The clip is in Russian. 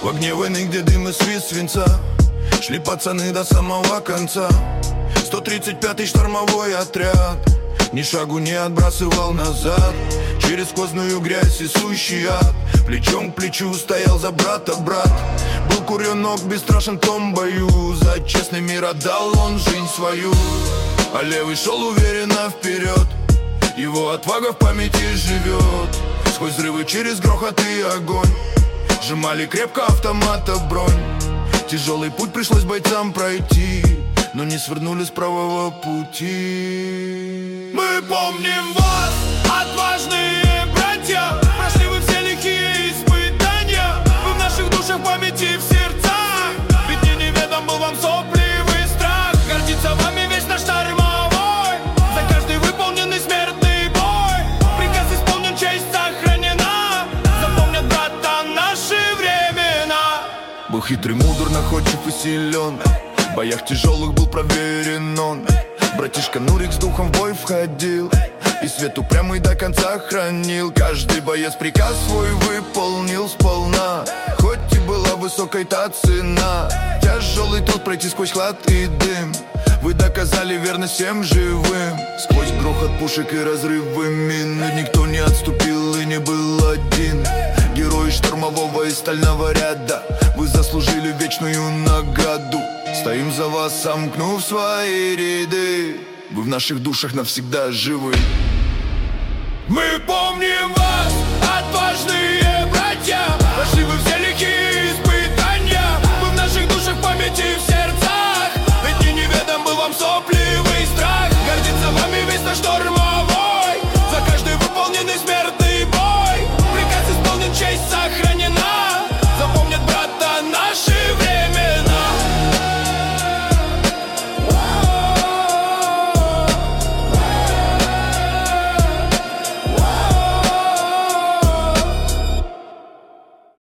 В огне войны, где дым и свист свинца, шли пацаны до самого конца. 135-й штурмовой отряд ни шагу не отбрасывал назад. Через сквозную грязь и сущий ад плечом к плечу стоял за брата брат. Был куренок бесстрашен в том бою, за честный мир отдал он жизнь свою. А левый шел уверенно вперед, его отвага в памяти живет. Сквозь взрывы, через грохот и огонь сжимали крепко автомата бронь. Тяжелый путь пришлось бойцам пройти, но не свернули с правого пути. Мы помним вас, отважные братья. Прошли вы все лихие испытания. Вы в наших душах, в памяти, в сердцах. Ведь мне неведом был вам сопливый страх. Гордится вами весь наш штормовой. За каждый выполненный смертный бой приказ исполнен, честь сохранена. Запомнят, брата, наши времена. Был хитрый, мудр, находчив и силен, в боях тяжелых был проверен он. Братишка Нурик с духом в бой входил и свет упрямый до конца хранил. Каждый боец приказ свой выполнил сполна, хоть и была высокой та цена. Тяжелый труд пройти сквозь хлад и дым, вы доказали верность всем живым. Сквозь грохот пушек и разрывы мин, но никто не отступил и не был один. Герои штурмового и стального ряда, вы заслужили вечную награду. Стоим за вас, сомкнув свои ряды, вы в наших душах навсегда живы. Мы помним вас.